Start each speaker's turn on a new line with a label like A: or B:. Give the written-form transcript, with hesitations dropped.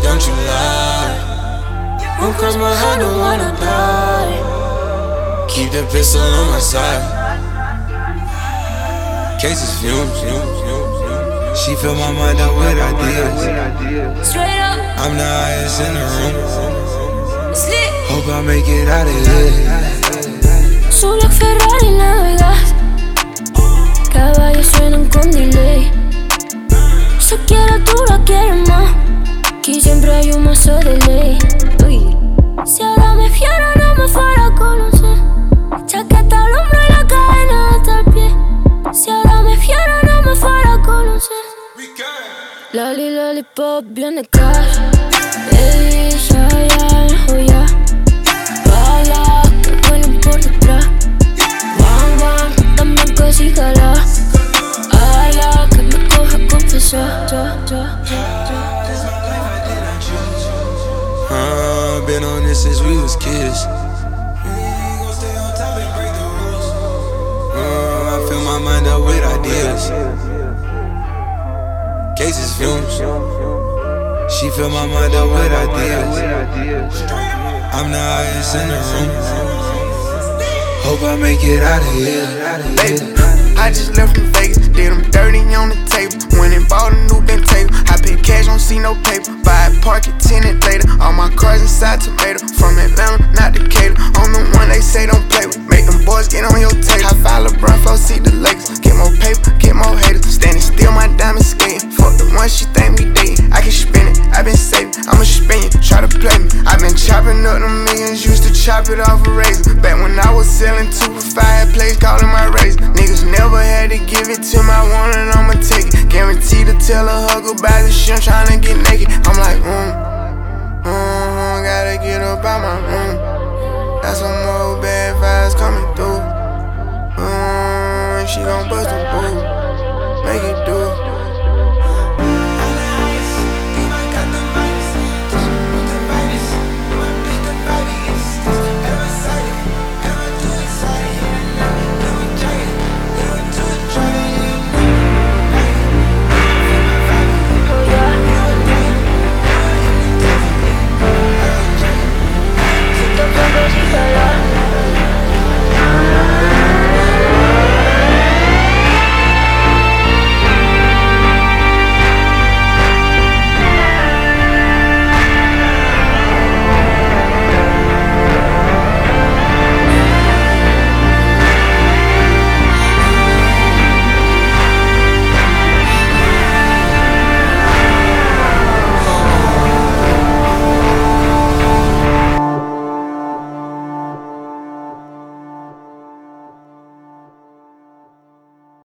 A: don't you lie. Won't cross my heart, don't wanna die. Keep the pistol on my side. Cases fumes. She fill my mind up with ideas.
B: Straight up,
A: I'm the highest in the room.
B: slick.
A: Hope I make it out of here.
B: Su Black Ferrari navegas. Caballos suenan con delay. Se quiere, tú la quieres más. Aquí siempre hay un mazo de ley. Uy. Si ahora me fiera, no me fuera a conocer. Chaqueta al hombro y la cadena hasta el pie. Si ahora me fiera, no me fuera a conocer. Lali, lollipop, bien de cash. Ella ya me joya. Bala, que vuelen por detrás. Bam, bam, dame casi jala. Ala, que me coja confesar.
A: Been on this since we was kids. I fill my mind up with ideas. Cases fumes. She fill my mind up with ideas. I'm the highest in the room. Hope I make it out of here.
C: Baby, I just left from Vegas, did them dirty on the table. Went and bought a new bent table. I pay cash, don't see no paper. Buy it, park it, tenant later. All my cars inside tomato. From Atlanta, not Decatur. I'm the one they say don't play with. Make them boys get on your table. I file LeBron, flow, see the Lakers. Get more paper, get more haters. Standing still, my diamond skating. Fuck the one she think we dating. I can spin it, I been saving. I'ma spin you, try to play me. I been chopping up the millions, used to chop it off a razor. Back when I was selling 2 for 5 plays, calling my razor. Niggas never had to give it to my one and I'ma take it. Guaranteed to tell a hug about the shit, I'm tryna get naked. I'm like, gotta get up out my room. Got some more bad vibes coming through. She gon' bust a boo.